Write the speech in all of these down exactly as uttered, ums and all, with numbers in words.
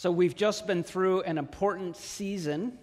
So we've just been through an important season,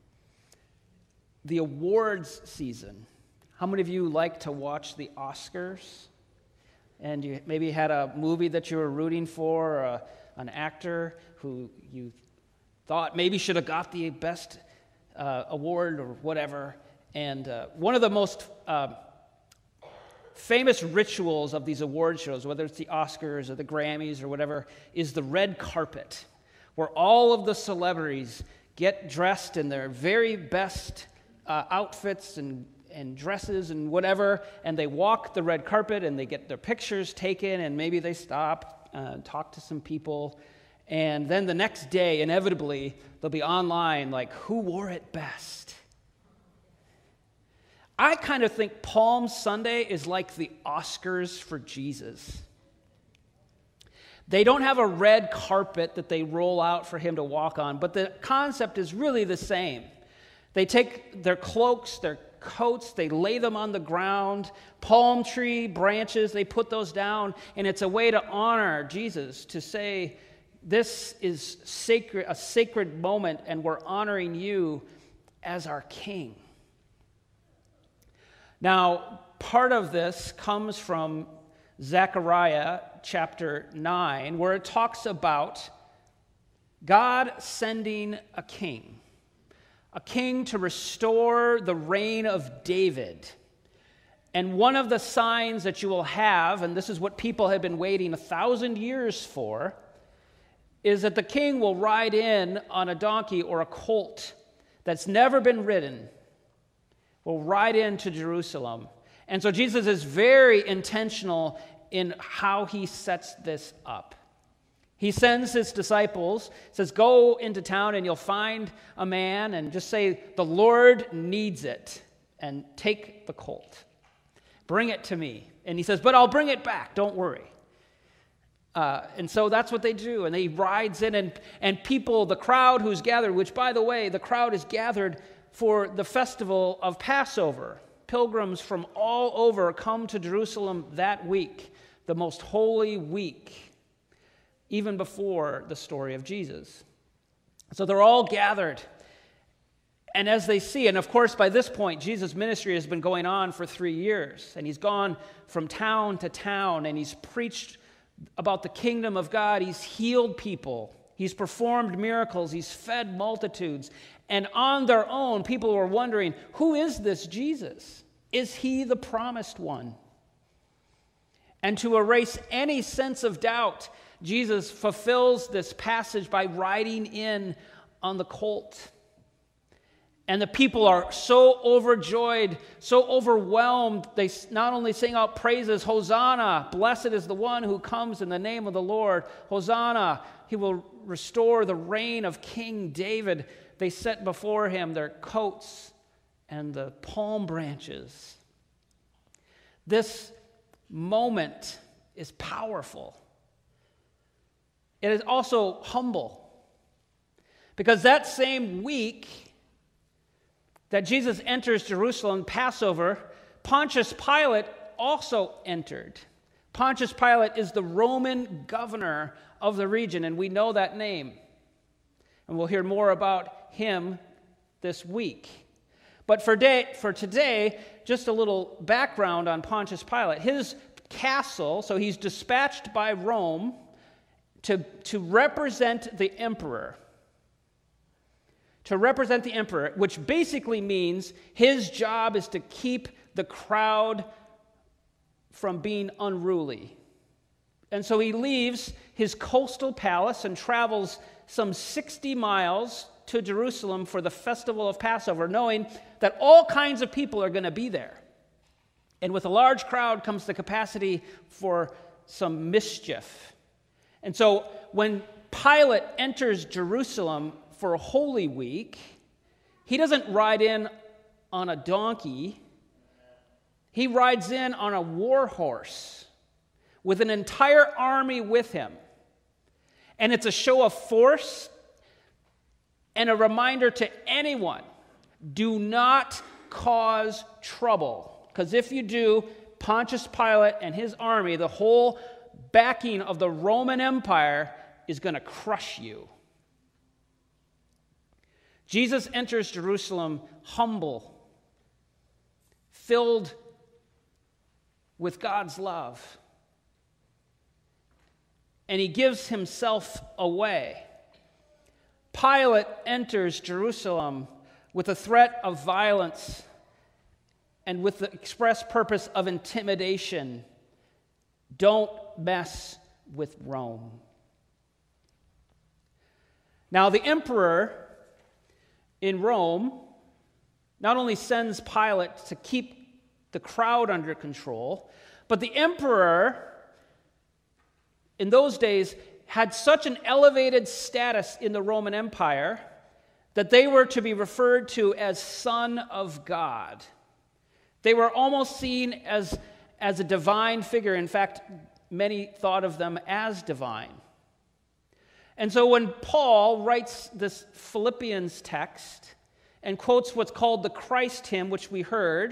the awards season. How many of you like to watch the Oscars? And you maybe had a movie that you were rooting for, or a, an actor who you thought maybe should have got the best uh, award or whatever. And uh, one of the most uh, famous rituals of these award shows, whether it's the Oscars or the Grammys or whatever, is the red carpet, where all of the celebrities get dressed in their very best uh, outfits and and dresses and whatever, and they walk the red carpet and they get their pictures taken, and maybe they stop, uh, talk to some people, and then the next day, inevitably, they'll be online like, who wore it best? I kind of think Palm Sunday is like the Oscars for Jesus. They don't have a red carpet that they roll out for him to walk on, but the concept is really the same. They take their cloaks, their coats, they lay them on the ground, palm tree branches, they put those down, and it's a way to honor Jesus, to say, this is sacred, a sacred moment, and we're honoring you as our King. Now, part of this comes from Zechariah chapter nine, where it talks about God sending a king. A king to restore the reign of David. And one of the signs that you will have, and this is what people have been waiting a thousand years for, is that the king will ride in on a donkey or a colt that's never been ridden, will ride into Jerusalem. And so Jesus is very intentional in how he sets this up. He sends his disciples, says, go into town and you'll find a man, and just say, the Lord needs it, and take the colt. Bring it to me. And he says, but I'll bring it back, don't worry. Uh, and so that's what they do, and he rides in, and, and people, the crowd who's gathered, which, by the way, the crowd is gathered for the festival of Passover. Pilgrims from all over come to Jerusalem that week, the most holy week, even before the story of Jesus. So they're all gathered. And as they see, and of course by this point, Jesus' ministry has been going on for three years. And he's gone from town to town, and he's preached about the kingdom of God. He's healed people. He's performed miracles. He's fed multitudes. And on their own, people were wondering, who is this Jesus? Is he the promised one? And to erase any sense of doubt, Jesus fulfills this passage by riding in on the colt. And the people are so overjoyed, so overwhelmed, they not only sing out praises, Hosanna, blessed is the one who comes in the name of the Lord. Hosanna, he will restore the reign of King David. They set before him their coats and the palm branches. This moment is powerful. It is also humble, because that same week that Jesus enters Jerusalem, Passover, Pontius Pilate also entered. Pontius Pilate is the Roman governor of the region, and we know that name. And we'll hear more about him this week. But for, day, for today, just a little background on Pontius Pilate. His castle, so he's dispatched by Rome To, to represent the emperor. To represent the emperor, which basically means his job is to keep the crowd from being unruly. And so he leaves his coastal palace and travels some sixty miles to Jerusalem for the festival of Passover, knowing that all kinds of people are going to be there. And with a large crowd comes the capacity for some mischief. And so when Pilate enters Jerusalem for Holy Week, he doesn't ride in on a donkey. He rides in on a war horse with an entire army with him. And it's a show of force and a reminder to anyone, do not cause trouble. Because if you do, Pontius Pilate and his army, the whole backing of the Roman Empire, is going to crush you. Jesus enters Jerusalem humble, filled with God's love, and he gives himself away. Pilate enters Jerusalem with a threat of violence and with the express purpose of intimidation. Don't mess with Rome. Now, the emperor in Rome not only sends Pilate to keep the crowd under control, but the emperor in those days had such an elevated status in the Roman Empire that they were to be referred to as Son of God. They were almost seen as, as a divine figure. In fact, many thought of them as divine. And so when Paul writes this Philippians text and quotes what's called the Christ hymn, which we heard,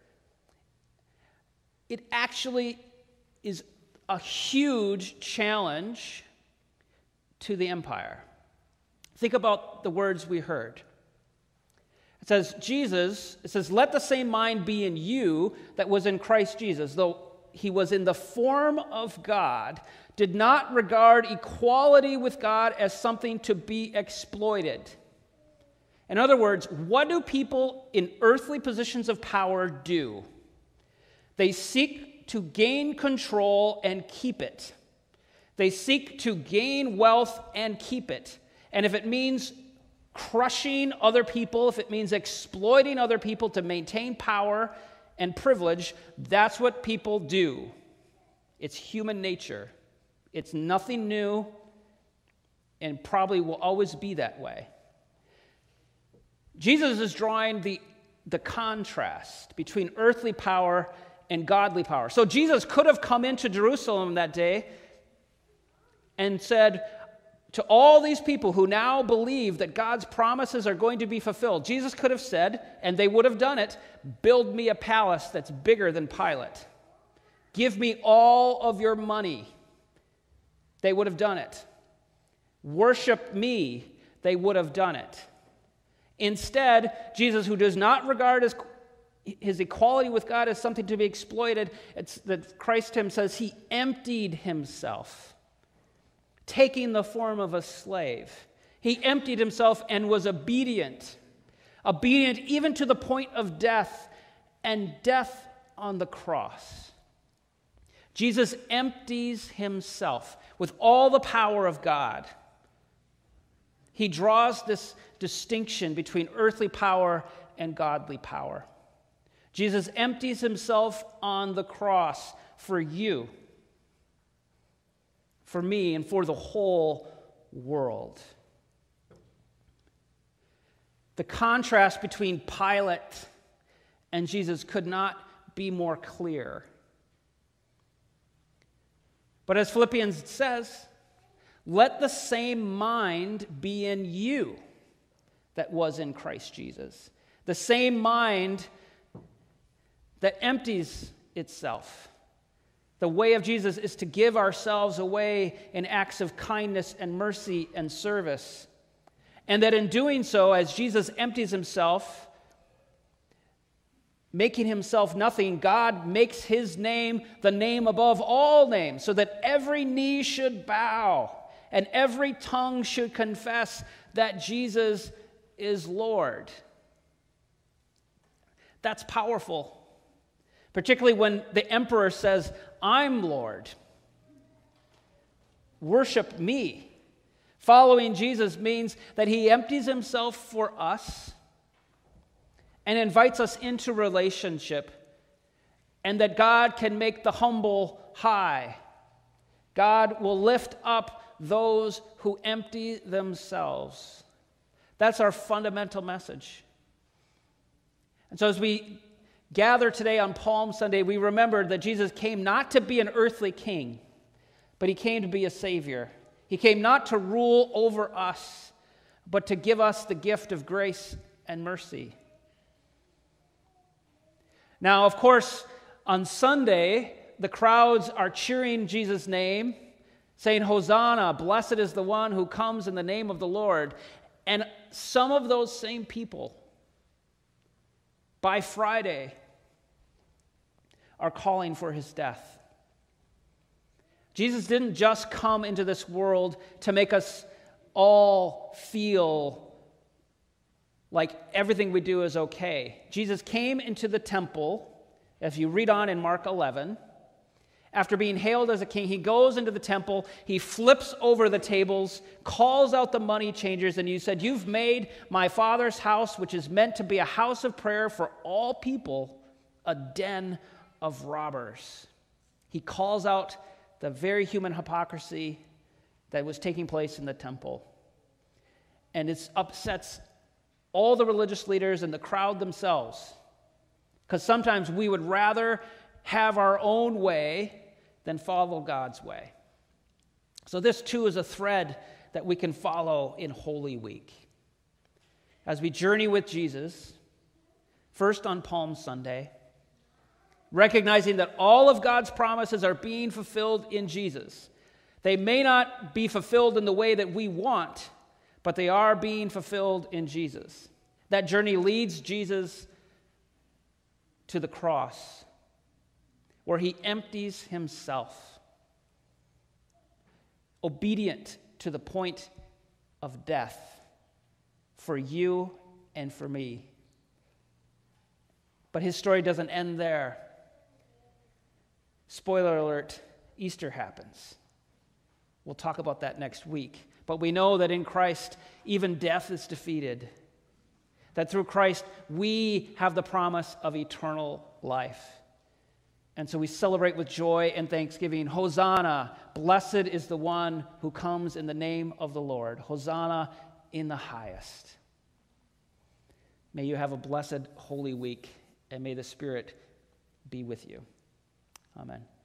it actually is a huge challenge to the empire. Think about the words we heard. It says, Jesus, it says, let the same mind be in you that was in Christ Jesus, though he was in the form of God, did not regard equality with God as something to be exploited. In other words, what do people in earthly positions of power do? They seek to gain control and keep it. They seek to gain wealth and keep it. And if it means crushing other people, if it means exploiting other people to maintain power and privilege, that's what people do. It's human nature. It's nothing new and probably will always be that way. Jesus is drawing the, the contrast between earthly power and godly power. So Jesus could have come into Jerusalem that day and said to all these people who now believe that God's promises are going to be fulfilled, Jesus could have said, and they would have done it, build me a palace that's bigger than Pilate. Give me all of your money. They would have done it. Worship me. They would have done it. Instead, Jesus, who does not regard his, his equality with God as something to be exploited, it's that Christ him says he emptied himself, taking the form of a slave. He emptied himself and was obedient, obedient even to the point of death, and death on the cross. Jesus empties himself with all the power of God. He draws this distinction between earthly power and godly power. Jesus empties himself on the cross for you, for me, and for the whole world. The contrast between Pilate and Jesus could not be more clear. But as Philippians says, let the same mind be in you that was in Christ Jesus. The same mind that empties itself. The way of Jesus is to give ourselves away in acts of kindness and mercy and service. And that in doing so, as Jesus empties himself, making himself nothing, God makes his name the name above all names, so that every knee should bow and every tongue should confess that Jesus is Lord. That's powerful, particularly when the emperor says, I'm Lord. Worship me. Following Jesus means that he empties himself for us and invites us into relationship, and that God can make the humble high. God will lift up those who empty themselves. That's our fundamental message. And so as we gather today on Palm Sunday, we remember that Jesus came not to be an earthly king, but he came to be a savior. He came not to rule over us, but to give us the gift of grace and mercy. Now, of course, on Sunday, the crowds are cheering Jesus' name, saying, Hosanna, blessed is the one who comes in the name of the Lord. And some of those same people, by Friday, are calling for his death. Jesus didn't just come into this world to make us all feel like everything we do is okay. Jesus came into the temple, if you read on in Mark eleven, after being hailed as a king, he goes into the temple, he flips over the tables, calls out the money changers, and he said, "You've made my Father's house, which is meant to be a house of prayer for all people, a den of robbers." He calls out the very human hypocrisy that was taking place in the temple. And it upsets all the religious leaders and the crowd themselves, because sometimes we would rather have our own way than follow God's way. So this too is a thread that we can follow in Holy Week. As we journey with Jesus, first on Palm Sunday, recognizing that all of God's promises are being fulfilled in Jesus. They may not be fulfilled in the way that we want, but they are being fulfilled in Jesus. That journey leads Jesus to the cross, where he empties himself, obedient to the point of death for you and for me. But his story doesn't end there. Spoiler alert, Easter happens. We'll talk about that next week. But we know that in Christ, even death is defeated. That through Christ, we have the promise of eternal life. And so we celebrate with joy and thanksgiving. Hosanna, blessed is the one who comes in the name of the Lord. Hosanna in the highest. May you have a blessed Holy Week, and may the Spirit be with you. Amen.